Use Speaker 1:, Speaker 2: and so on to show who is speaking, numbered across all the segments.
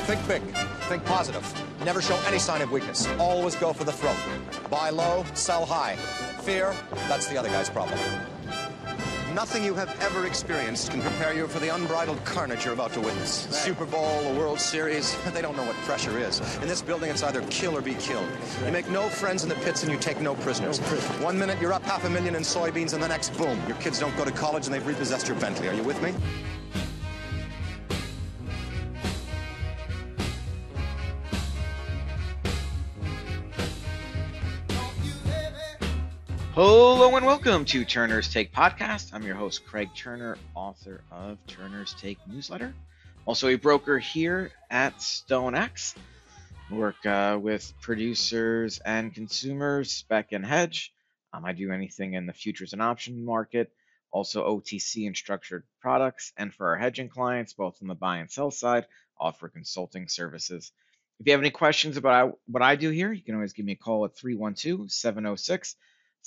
Speaker 1: Think big. Think positive. Never show any sign of weakness. Always go for the throat. Buy low, sell high. Fear, that's the other guy's problem. Nothing you have ever experienced can prepare you for the unbridled carnage you're about to witness. Right. Super Bowl, the World Series, they don't know what pressure is. In this building, it's either kill or be killed. You make no friends in the pits and you take no prisoners. 1 minute, you're up $500,000 in soybeans, and the next, boom, your kids don't go to college and they've repossessed your Bentley. Are you with me?
Speaker 2: Hello and welcome to Turner's Take Podcast. I'm your host, Craig Turner, author of Turner's Take Newsletter. Also a broker here at StoneX. Work with producers and consumers, spec and hedge. I do anything in the futures and option market, also OTC and structured products. And for our hedging clients, both on the buy and sell side, offer consulting services. If you have any questions about what I do here, you can always give me a call at 312-706-7610.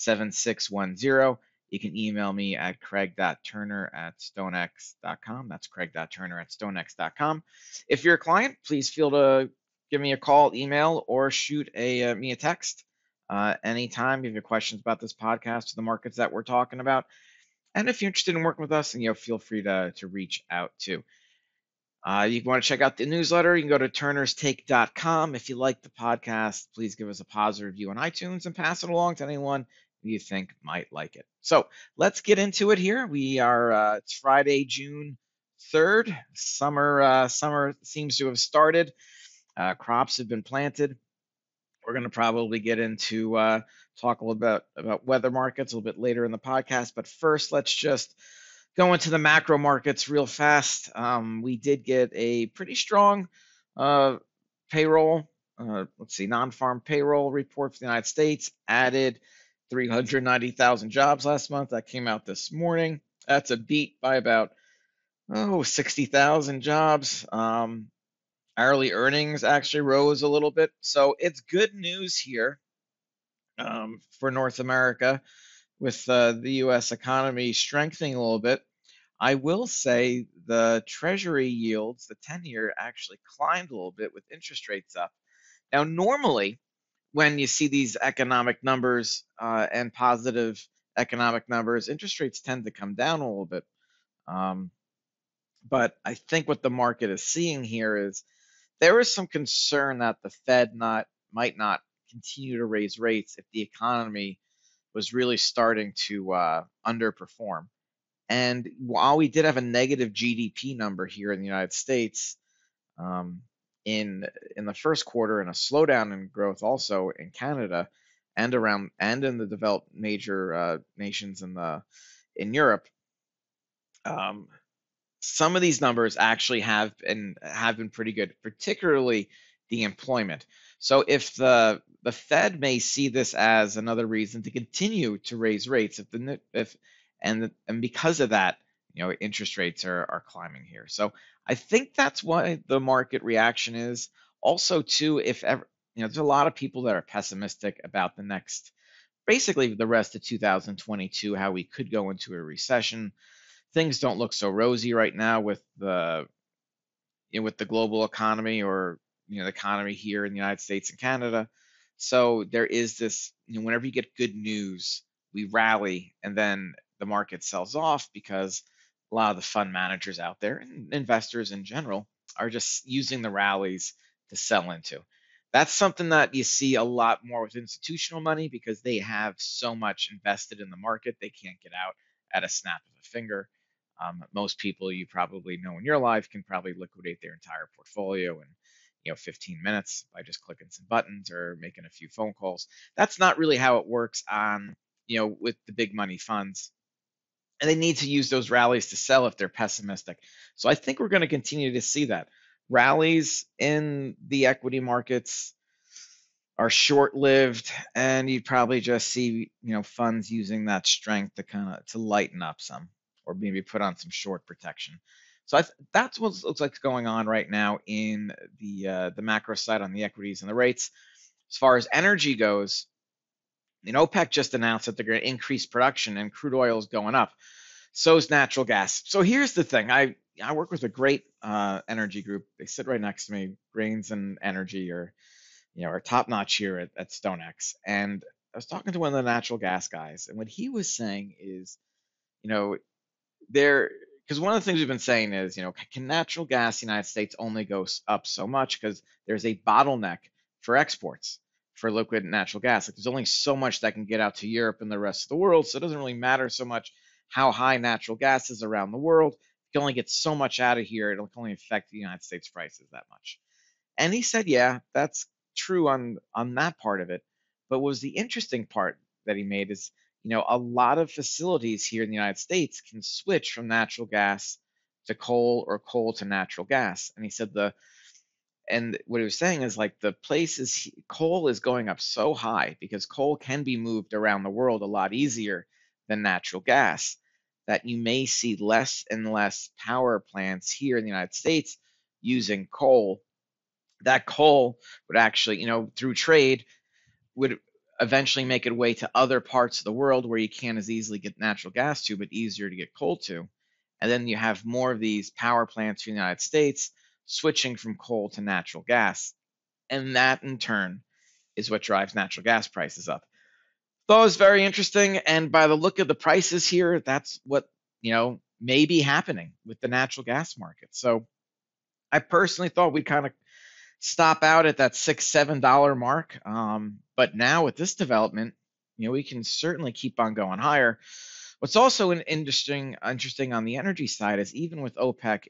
Speaker 2: You can email me at craig.turner@stonex.com. That's craig.turner@stonex.com. If you're a client, please feel to give me a call, email, or shoot me a text anytime you have questions about this podcast or the markets that we're talking about. And if you're interested in working with us, and feel free to reach out too. You want to check out the newsletter, you can go to turnerstake.com. If you like the podcast, please give us a positive review on iTunes and pass it along to anyone you think might like it. So let's get into it here. We are it's Friday, June 3rd. Summer seems to have started. Crops have been planted. We're going to probably get into talk a little bit about weather markets a little bit later in the podcast. But first, let's just go into the macro markets real fast. We did get a pretty strong payroll. Non-farm payroll report for the United States. Added 390,000 jobs last month. That came out this morning. That's a beat by about 60,000 jobs. Hourly earnings actually rose a little bit. So it's good news here for North America with the U.S. economy strengthening a little bit. I will say the Treasury yields, the 10-year, actually climbed a little bit with interest rates up. Now, normally, when you see these economic numbers and positive economic numbers, interest rates tend to come down a little bit. But I think what the market is seeing here is there is some concern that the Fed might not continue to raise rates if the economy was really starting to underperform. And while we did have a negative GDP number here in the United States in the first quarter, and a slowdown in growth also in Canada and in the developed major nations in Europe, some of these numbers actually have been pretty good, particularly the employment. So if the Fed may see this as another reason to continue to raise rates, and because of that, interest rates are climbing here. So I think that's why the market reaction is. Also, too, if ever, there's a lot of people that are pessimistic about basically the rest of 2022, how we could go into a recession. Things don't look so rosy right now with the global economy or the economy here in the United States and Canada. So there is this, whenever you get good news, we rally, and then the market sells off because a lot of the fund managers out there and investors in general are just using the rallies to sell into. That's something that you see a lot more with institutional money because they have so much invested in the market, they can't get out at a snap of a finger. Most people you probably know in your life can probably liquidate their entire portfolio in 15 minutes by just clicking some buttons or making a few phone calls. That's not really how it works on with the big money funds. And they need to use those rallies to sell if they're pessimistic. So I think we're going to continue to see that. Rallies in the equity markets are short-lived, and you'd probably just see funds using that strength to lighten up some, or maybe put on some short protection. So that's what looks like going on right now in the macro side on the equities and the rates. As far as energy goes, OPEC just announced that they're going to increase production, and crude oil is going up. So is natural gas. So here's the thing. I work with a great energy group. They sit right next to me. Grains and Energy, or are top notch here at StoneX. And I was talking to one of the natural gas guys, and what he was saying is, you know, there, because one of the things we've been saying is, can natural gas in the United States only go up so much because there's a bottleneck for exports for liquid natural gas. Like there's only so much that can get out to Europe and the rest of the world, so it doesn't really matter so much how high natural gas is around the world. You can only get so much out of here; it'll only affect the United States prices that much. And he said, yeah, that's true on that part of it. But what was the interesting part that he made is, a lot of facilities here in the United States can switch from natural gas to coal or coal to natural gas. And he said and what he was saying is like the places coal is going up so high because coal can be moved around the world a lot easier than natural gas, that you may see less and less power plants here in the United States using coal. That coal would actually, through trade, would eventually make it way to other parts of the world where you can't as easily get natural gas to, but easier to get coal to. And then you have more of these power plants in the United States switching from coal to natural gas. And that in turn is what drives natural gas prices up. That was very interesting. And by the look of the prices here, that's what, may be happening with the natural gas market. So I personally thought we'd kind of stop out at that $6-7 mark. But now with this development, we can certainly keep on going higher. What's also interesting on the energy side is even with OPEC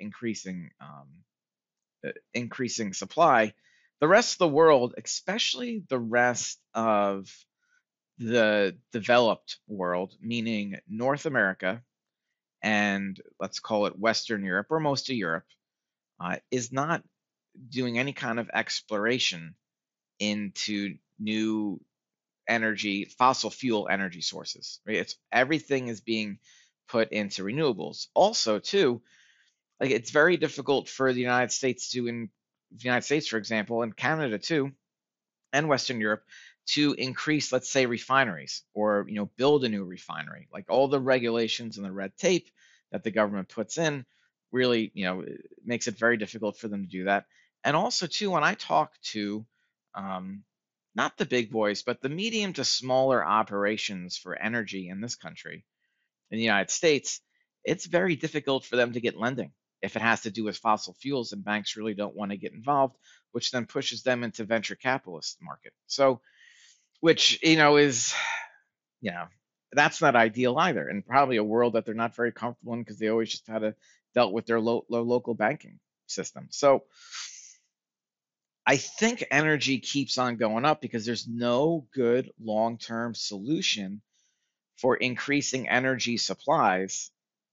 Speaker 2: increasing supply, the rest of the world, especially the rest of the developed world, meaning North America and let's call it Western Europe or most of Europe, is not doing any kind of exploration into new fossil fuel energy sources, right? Everything is being put into renewables. Also, too, like it's very difficult for the United States for example, and Canada too, and Western Europe to increase, let's say, refineries or build a new refinery. Like all the regulations and the red tape that the government puts in really makes it very difficult for them to do that. And also too, when I talk to not the big boys, but the medium to smaller operations for energy in this country, in the United States, it's very difficult for them to get lending if it has to do with fossil fuels, and banks really don't want to get involved, which then pushes them into venture capitalist market. So, which is, that's not ideal either, and probably a world that they're not very comfortable in because they always just had to dealt with their local banking system. So I think energy keeps on going up because there's no good long-term solution for increasing energy supplies.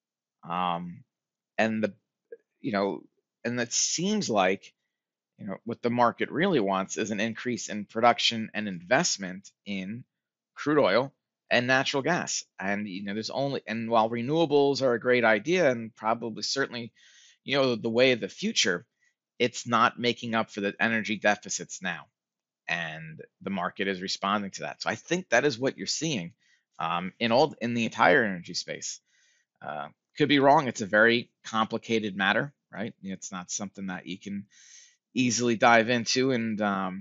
Speaker 2: And the, and it seems like, what the market really wants is an increase in production and investment in crude oil and natural gas. And, and while renewables are a great idea and probably certainly, the way of the future, it's not making up for the energy deficits now. And the market is responding to that. So I think that is what you're seeing in the entire energy space. Could be wrong. It's a very complicated matter, right? It's not something that you can easily dive into and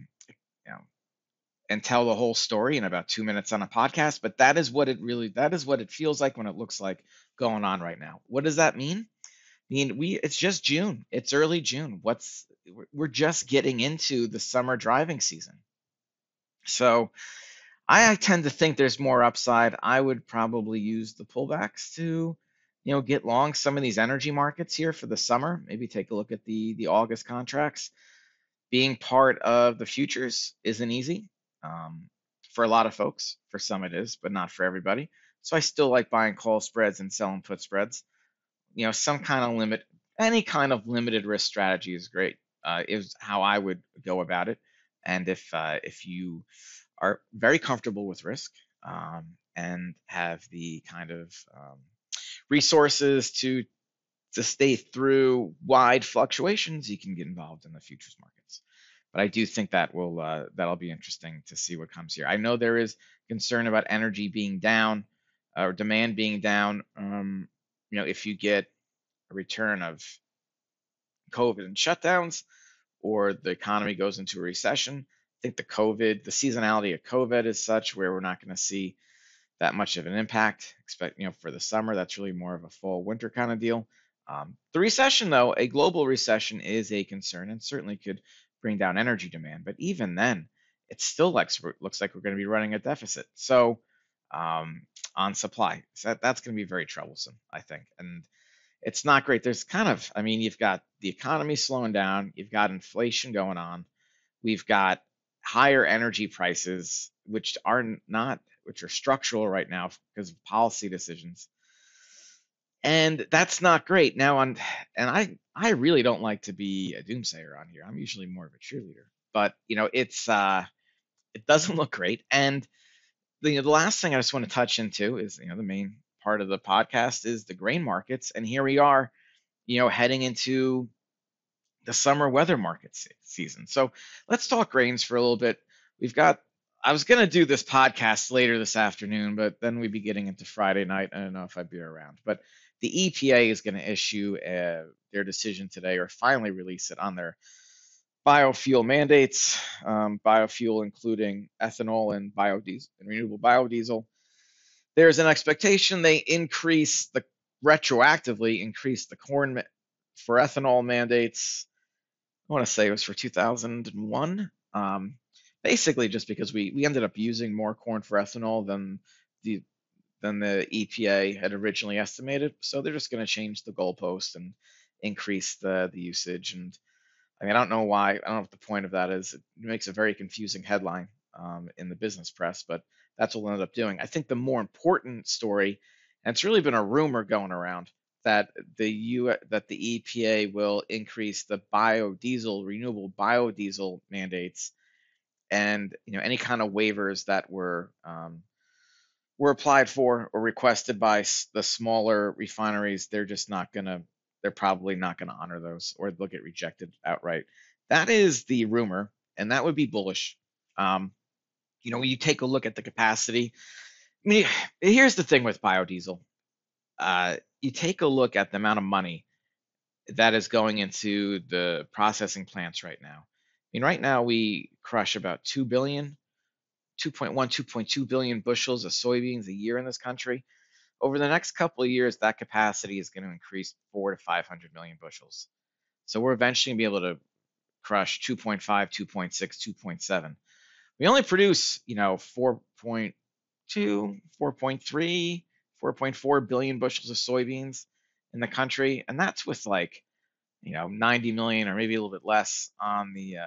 Speaker 2: and tell the whole story in about 2 minutes on a podcast. But that is what it feels like when it looks like going on right now. What does that mean? It's just June. It's early June. We're just getting into the summer driving season. So I tend to think there's more upside. I would probably use the pullbacks to, get long some of these energy markets here for the summer. Maybe take a look at the August contracts. Being part of the futures isn't easy for a lot of folks. For some it is, but not for everybody. So I still like buying call spreads and selling put spreads. Some kind of any kind of limited risk strategy is great. Is how I would go about it. And if you are very comfortable with risk and have the kind of resources to stay through wide fluctuations, you can get involved in the futures markets. But I do think that'll be interesting to see what comes here. I know there is concern about energy being down or demand being down. If you get a return of COVID and shutdowns, or the economy goes into a recession. I think the seasonality of COVID is such where we're not going to see that much of an impact. Expect, for the summer, that's really more of a fall winter kind of deal. The recession, though, a global recession is a concern and certainly could bring down energy demand. But even then, it still looks like we're going to be running a deficit. So on supply, so that's going to be very troublesome, I think. And it's not great. You've got the economy slowing down, you've got inflation going on, we've got higher energy prices, which are structural right now because of policy decisions. And that's not great. I really don't like to be a doomsayer on here. I'm usually more of a cheerleader, but it doesn't look great. And the last thing I just want to touch into is, the main part of the podcast is the grain markets. And here we are, heading into the summer weather market season. So let's talk grains for a little bit. I was going to do this podcast later this afternoon, but then we'd be getting into Friday night. I don't know if I'd be around, but the EPA is going to issue their decision today, or finally release it on their biofuel mandates, biofuel including ethanol and biodiesel and renewable biodiesel. There's an expectation they retroactively increase the corn for ethanol mandates. I want to say it was for 2001. Basically, just because we ended up using more corn for ethanol than the EPA had originally estimated. So they're just going to change the goalpost and increase the usage. And I don't know why. I don't know what the point of that is. It makes a very confusing headline in the business press, but that's what we'll end up doing. I think the more important story, and it's really been a rumor going around, that the EPA will increase the renewable biodiesel mandates, and any kind of waivers that were applied for or requested by the smaller refineries. They're probably not gonna honor those, or they'll get rejected outright. That is the rumor, and that would be bullish. When you take a look at the capacity, here's the thing with biodiesel. You take a look at the amount of money that is going into the processing plants right now. Right now we crush about 2.1, 2.2 billion bushels of soybeans a year in this country. Over the next couple of years, that capacity is going to increase 400 to 500 million bushels. So we're eventually going to be able to crush 2.5, 2.6, 2.7. We only produce, 4.2, 4.3, 4.4 billion bushels of soybeans in the country, and that's with 90 million or maybe a little bit less on the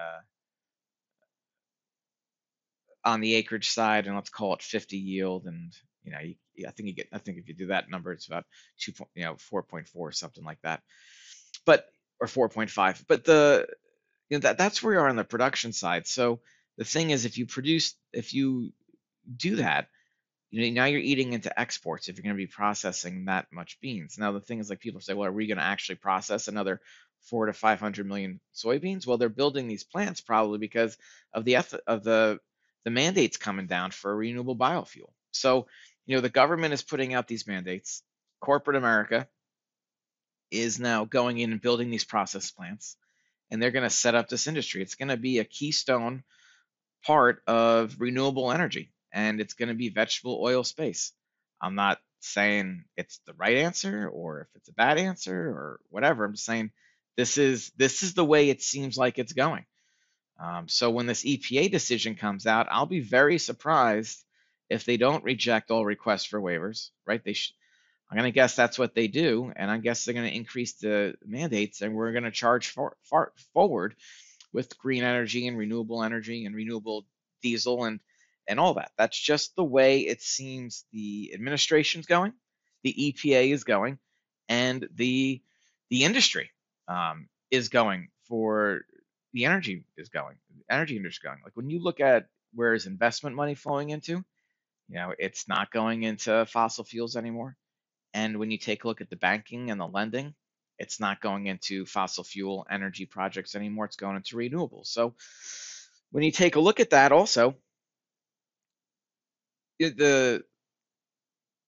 Speaker 2: acreage side, and let's call it 50 yield. And I think if you do that number, it's about 4.4, something like that, or 4.5. But that's where we are on the production side. So the thing is, if you do that, now you're eating into exports if you're going to be processing that much beans. Now the thing is, people say, well, are we going to actually process another 400 to 500 million soybeans? Well, they're building these plants probably because of the mandates coming down for renewable biofuel. So the government is putting out these mandates. Corporate America is now going in and building these process plants, and they're going to set up this industry. It's going to be a keystone part of renewable energy, and it's going to be vegetable oil space. I'm not saying it's the right answer or if it's a bad answer or whatever. I'm just saying this is the way it seems like it's going. So when this EPA decision comes out, I'll be very surprised if they don't reject all requests for waivers, right? I'm going to guess that's what they do, and I guess they're going to increase the mandates, and we're going to charge forward with green energy and renewable diesel and all that. That's just the way it seems the administration's going, the EPA is going, and the industry is going for. The energy industry is going. When you look at where is investment money flowing into, it's not going into fossil fuels anymore. And when you take a look at the banking and the lending, it's not going into fossil fuel energy projects anymore. It's going into renewables. So when you take a look at that also, the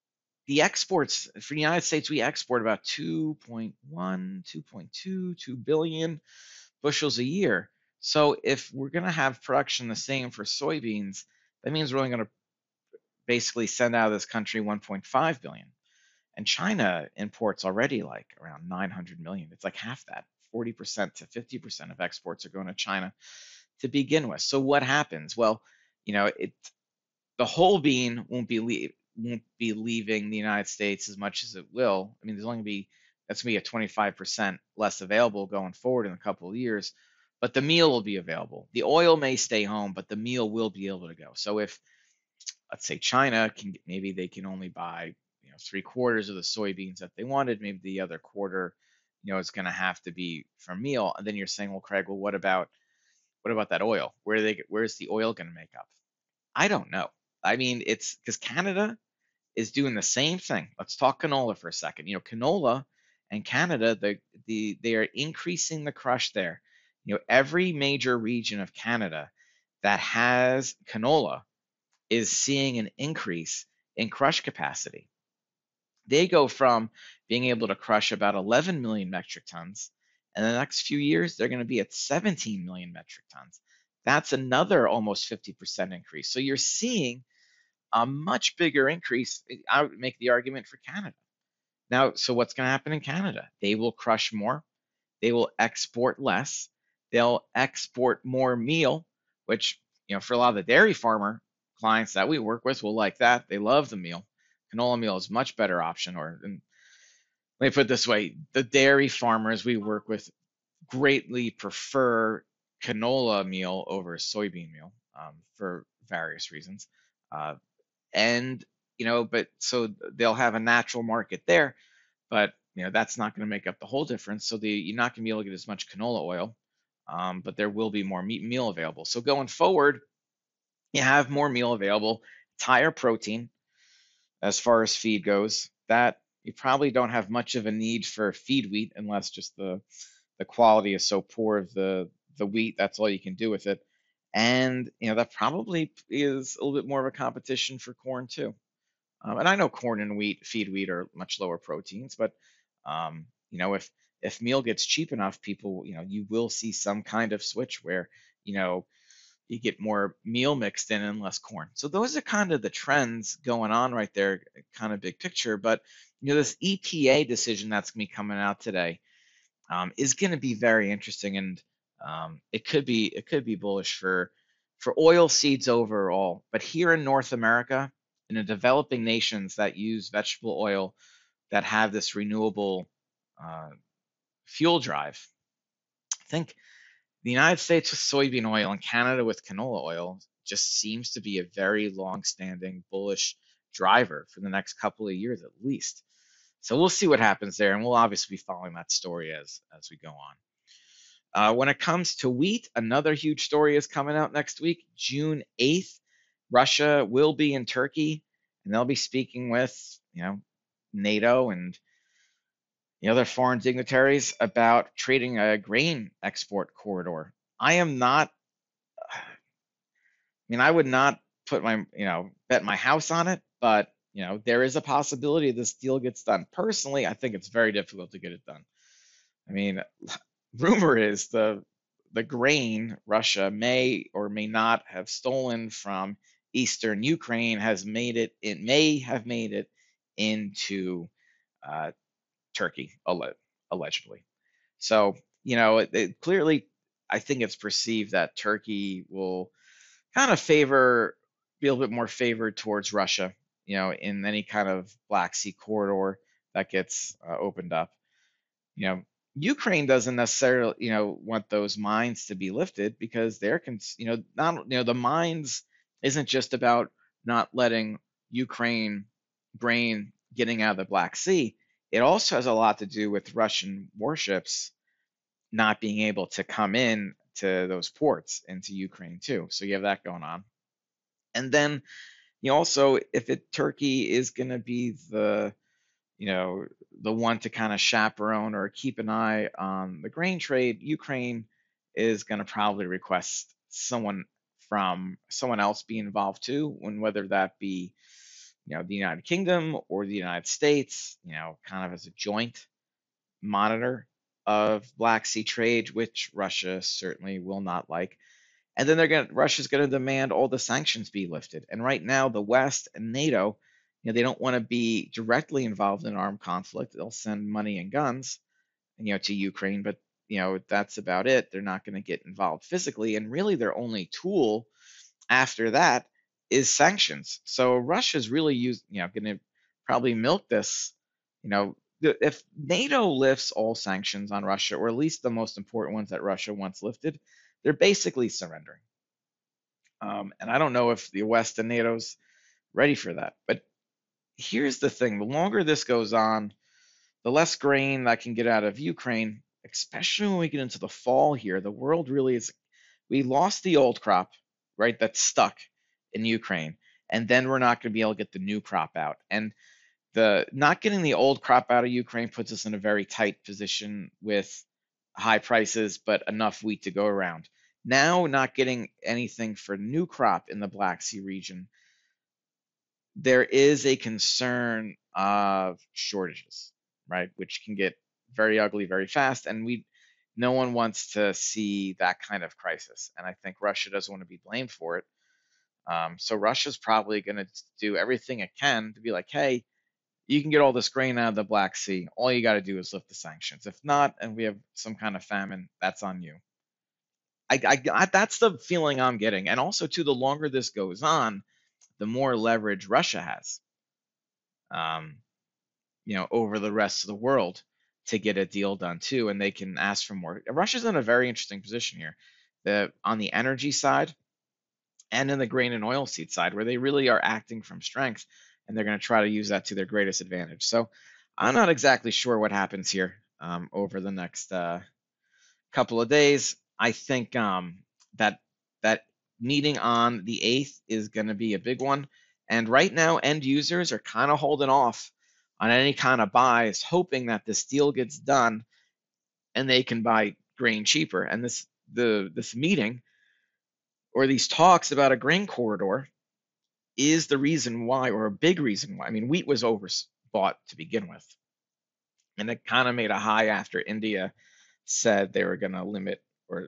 Speaker 2: the exports for the United States, we export about 2.1, 2.2, 2 billion bushels a year. So if we're going to have production the same for soybeans, that means we're only going to basically send out of this country 1.5 billion. And China imports already like around 900 million. It's like half that. 40% to 50% of exports are going to China to begin with. So what happens? Well, the whole bean won't be leaving the United States as much as it will. I mean, that's going to be a 25% less available going forward in a couple of years, but the meal will be available. The oil may stay home, but the meal will be able to go. So if, let's say, China maybe they can only buy 3/4 of the soybeans that they wanted, maybe the other quarter, is going to have to be from meal. And then you're saying, well, Craig, well, what about that oil? Where's the oil going to make up? I don't know. I mean, it's because Canada is doing the same thing. Let's talk canola for a second. Canola and Canada, they are increasing the crush there. Every major region of Canada that has canola is seeing an increase in crush capacity. They go from being able to crush about 11 million metric tons. In the next few years, they're going to be at 17 million metric tons. That's another almost 50% increase. So you're seeing a much bigger increase. I would make the argument for Canada. Now, so what's going to happen in Canada? They will crush more. They will export less. They'll export more meal, which, for a lot of the dairy farmer clients that we work with will like that. They love the meal. Canola meal is a much better option. Let me put it this way. The dairy farmers we work with greatly prefer canola meal over soybean meal for various reasons. But so they'll have a natural market there, but that's not going to make up the whole difference. So you're not going to be able to get as much canola oil, but there will be more meal available. So going forward, you have more meal available. It's higher protein as far as feed goes. That you probably don't have much of a need for feed wheat unless just the quality is so poor of the wheat. That's all you can do with it. And that probably is a little bit more of a competition for corn too. And I know corn and feed wheat are much lower proteins, but if meal gets cheap enough, people, you will see some kind of switch where, you get more meal mixed in and less corn. So those are kind of the trends going on right there, kind of big picture. But this EPA decision that's going to be coming out today is going to be very interesting, and it could be bullish for oil seeds overall. But here in North America, in the developing nations that use vegetable oil, that have this renewable fuel drive, I think the United States with soybean oil and Canada with canola oil just seems to be a very long-standing bullish driver for the next couple of years at least. So we'll see what happens there, and we'll obviously be following that story as we go on. When it comes to wheat, another huge story is coming out next week, June 8th. Russia will be in Turkey, and they'll be speaking with NATO and the other foreign dignitaries about trading a grain export corridor. I would not put bet my house on it, but there is a possibility this deal gets done. Personally, I think it's very difficult to get it done. I mean, rumor is the grain Russia may or may not have stolen from eastern Ukraine may have made it into Turkey, allegedly. So, clearly, I think it's perceived that Turkey will kind of be a little bit more favored towards Russia, in any kind of Black Sea corridor that gets opened up. Ukraine doesn't necessarily, want those mines to be lifted because the mines isn't just about not letting Ukraine grain getting out of the Black Sea. It also has a lot to do with Russian warships not being able to come in to those ports into Ukraine too. So you have that going on. And then also, if Turkey is going to be the one to kind of chaperone or keep an eye on the grain trade, Ukraine is going to probably request someone else be involved too, whether that be the United Kingdom or the United States, kind of as a joint monitor of Black Sea trade, which Russia certainly will not like. And then Russia's going to demand all the sanctions be lifted. And right now, the West and NATO, they don't want to be directly involved in armed conflict. They'll send money and guns, to Ukraine, but that's about it. They're not going to get involved physically, and really their only tool after that is sanctions. So Russia's really going to probably milk this. If NATO lifts all sanctions on Russia, or at least the most important ones that Russia wants lifted, they're basically surrendering. And I don't know if the West and NATO's ready for that. But here's the thing: the longer this goes on, the less grain that can get out of Ukraine, especially when we get into the fall here. The world really is. We lost the old crop, right? That's stuck in Ukraine, and then we're not going to be able to get the new crop out. And the not getting the old crop out of Ukraine puts us in a very tight position with high prices, but enough wheat to go around. Now, not getting anything for new crop in the Black Sea region, there is a concern of shortages, right? Which can get very ugly very fast, and no one wants to see that kind of crisis. And I think Russia doesn't want to be blamed for it. So Russia's probably going to do everything it can to be like, hey, you can get all this grain out of the Black Sea. All you got to do is lift the sanctions. If not, and we have some kind of famine, that's on you. That's the feeling I'm getting. And also, too, the longer this goes on, the more leverage Russia has, over the rest of the world to get a deal done too, and they can ask for more. Russia's in a very interesting position here, on the energy side and in the grain and oilseed side, where they really are acting from strength, and they're going to try to use that to their greatest advantage. So I'm not exactly sure what happens here over the next couple of days. I think that meeting on the 8th is going to be a big one. And right now, end users are kind of holding off on any kind of buys, hoping that this deal gets done and they can buy grain cheaper. And this meeting, or these talks about a grain corridor, is the reason why, or a big reason why. I mean, wheat was overbought to begin with, and it kind of made a high after India said they were going to limit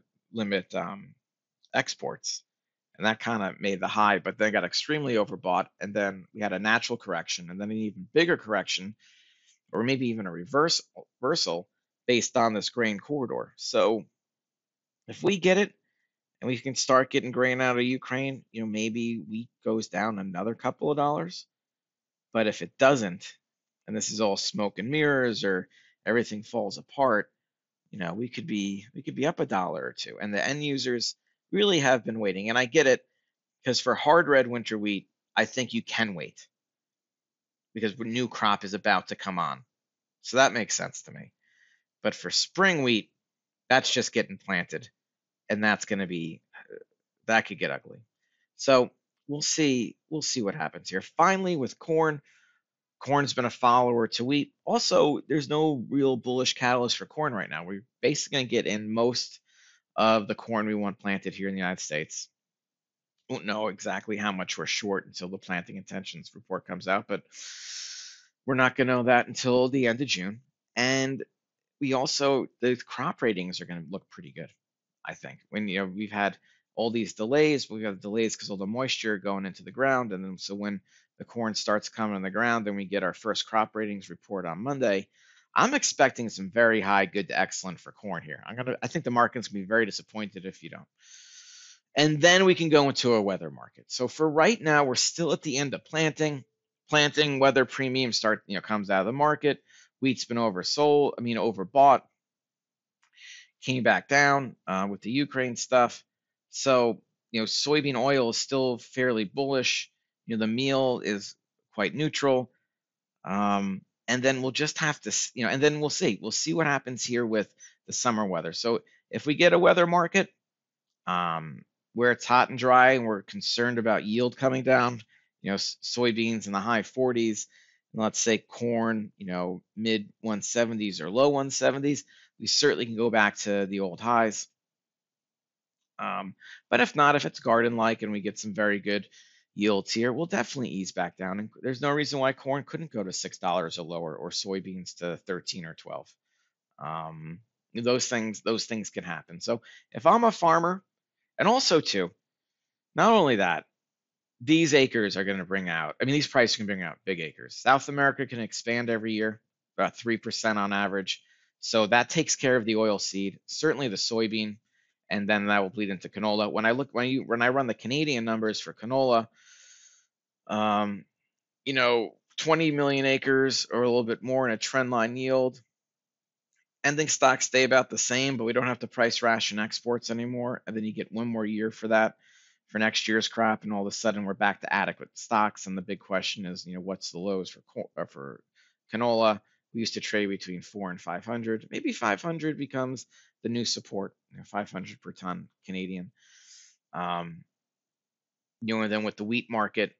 Speaker 2: exports, and that kind of made the high, but then got extremely overbought, and then we had a natural correction, and then an even bigger correction, or maybe even a reversal based on this grain corridor. So if we get it, and we can start getting grain out of Ukraine, maybe wheat goes down another couple of dollars. But if it doesn't, and this is all smoke and mirrors, or everything falls apart, we could be up $1 or $2. And the end users really have been waiting. And I get it, because for hard red winter wheat, I think you can wait, because the new crop is about to come on. So that makes sense to me. But for spring wheat, that's just getting planted, and that could get ugly. So we'll see what happens here. Finally, with corn's been a follower to wheat. Also, there's no real bullish catalyst for corn right now. We're basically going to get in most of the corn we want planted here in the United States. Won't know exactly how much we're short until the planting intentions report comes out, but we're not going to know that until the end of June. And the crop ratings are going to look pretty good, I think. When we've had all these delays, we have delays because of the moisture going into the ground, and then so when the corn starts coming on the ground, then we get our first crop ratings report on Monday. I'm expecting some very high, good to excellent for corn here. I think the market's gonna be very disappointed if you don't. And then we can go into a weather market. So for right now, we're still at the end of planting. Weather premium comes out of the market. Wheat's been overbought. Came back down with the Ukraine stuff. So, soybean oil is still fairly bullish. The meal is quite neutral. And then we'll just have to, and then we'll see. We'll see what happens here with the summer weather. So if we get a weather market where it's hot and dry, and we're concerned about yield coming down, soybeans in the high 40s, and let's say corn, mid 170s or low 170s, we certainly can go back to the old highs. But if not, if it's garden-like and we get some very good, yields here will definitely ease back down. And there's no reason why corn couldn't go to $6 or lower, or soybeans to 13 or 12. Those things can happen. So if I'm a farmer, and also too, not only that, these acres are going to bring out, I mean, these prices can bring out big acres. South America can expand every year, about 3% on average. So that takes care of the oil seed, certainly the soybean, and then that will bleed into canola. When I run the Canadian numbers for canola, 20 million acres or a little bit more in a trend line yield. Ending stocks stay about the same, but we don't have to price ration exports anymore. And then you get one more year for that, for next year's crop, and all of a sudden we're back to adequate stocks. And the big question is, what's the lows for canola? We used to trade between 400 and 500. Maybe 500 becomes the new support, 500 per ton Canadian. And then with the wheat market,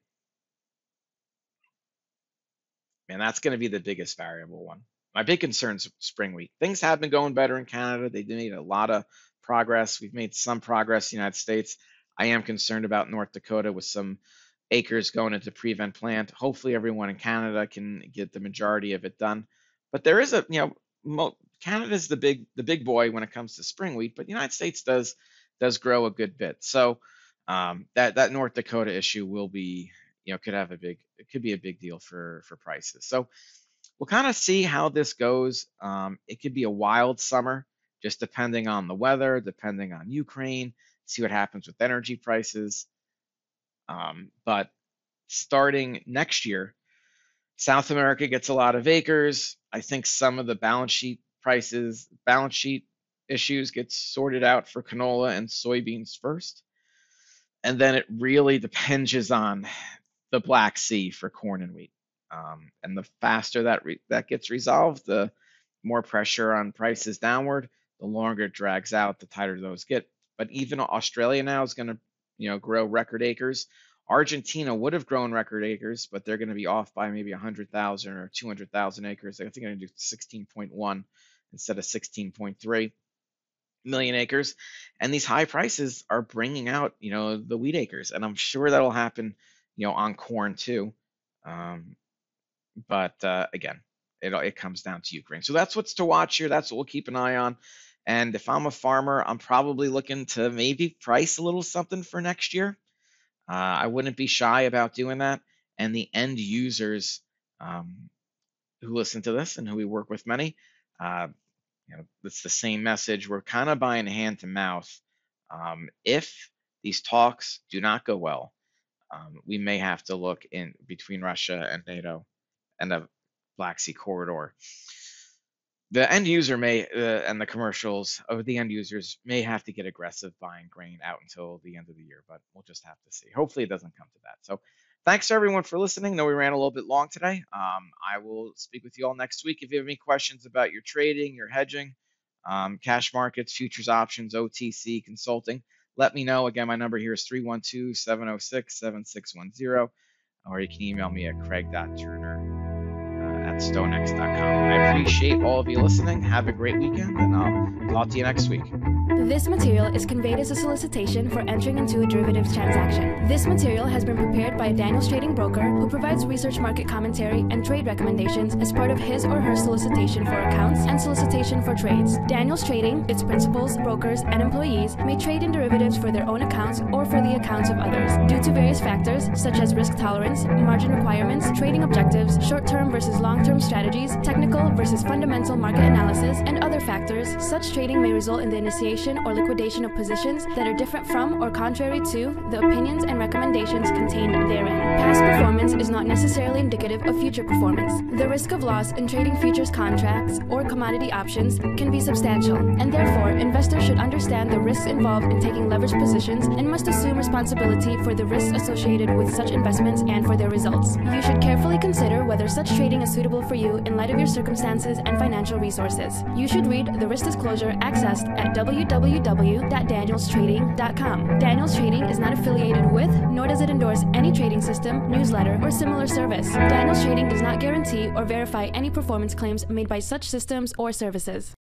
Speaker 2: and that's going to be the biggest variable one. My big concern is spring wheat. Things have been going better in Canada. They made a lot of progress. We've made some progress in the United States. I am concerned about North Dakota with some acres going into prevent plant. Hopefully everyone in Canada can get the majority of it done. But there is Canada's the big boy when it comes to spring wheat, but the United States does grow a good bit. So that North Dakota issue will be, it could be a big deal for prices. So we'll kind of see how this goes. It could be a wild summer, just depending on the weather, depending on Ukraine, see what happens with energy prices. But starting next year, South America gets a lot of acres. I think some of the balance sheet issues get sorted out for canola and soybeans first. And then it really depends on the Black Sea for corn and wheat. And the faster that gets resolved, the more pressure on prices downward, the longer it drags out, the tighter those get. But even Australia now is going to, grow record acres. Argentina would have grown record acres, but they're going to be off by maybe 100,000 or 200,000 acres. I think they're going to do 16.1 instead of 16.3 million acres. And these high prices are bringing out, the wheat acres. And I'm sure that'll happen, on corn too. But again, it comes down to Ukraine. So that's what's to watch here. That's what we'll keep an eye on. And if I'm a farmer, I'm probably looking to maybe price a little something for next year. I wouldn't be shy about doing that. And the end users who listen to this and who we work with many, it's the same message. We're kind of buying hand to mouth. If these talks do not go well, we may have to look in between Russia and NATO and the Black Sea corridor. The end user and the commercials of the end users may have to get aggressive buying grain out until the end of the year, but we'll just have to see. Hopefully it doesn't come to that. So thanks to everyone for listening. I know we ran a little bit long today. I will speak with you all next week. If you have any questions about your trading, your hedging, cash markets, futures, options, OTC, consulting, let me know. Again, my number here is 312-706-7610, or you can email me at craig.turner@stonex.com. I appreciate all of you listening. Have a great weekend, and I'll talk to you next week.
Speaker 3: This material is conveyed as a solicitation for entering into a derivatives transaction. This material has been prepared by a Daniels Trading broker who provides research, market commentary, and trade recommendations as part of his or her solicitation for accounts and solicitation for trades. Daniels Trading, its principals, brokers, and employees may trade in derivatives for their own accounts or for the accounts of others. Due to various factors such as risk tolerance, margin requirements, trading objectives, short-term versus long-term strategies, technical versus fundamental market analysis, and other factors, such trading may result in the initiation or liquidation of positions that are different from or contrary to the opinions and recommendations contained therein. Past performance is not necessarily indicative of future performance. The risk of loss in trading futures contracts or commodity options can be substantial, and therefore investors should understand the risks involved in taking leveraged positions and must assume responsibility for the risks associated with such investments and for their results. You should carefully consider whether such trading is suitable for you in light of your circumstances and financial resources. You should read the risk disclosure accessed at www.danielstrading.com. Daniels Trading is not affiliated with, nor does it endorse any trading system, newsletter, or similar service. Daniels Trading does not guarantee or verify any performance claims made by such systems or services.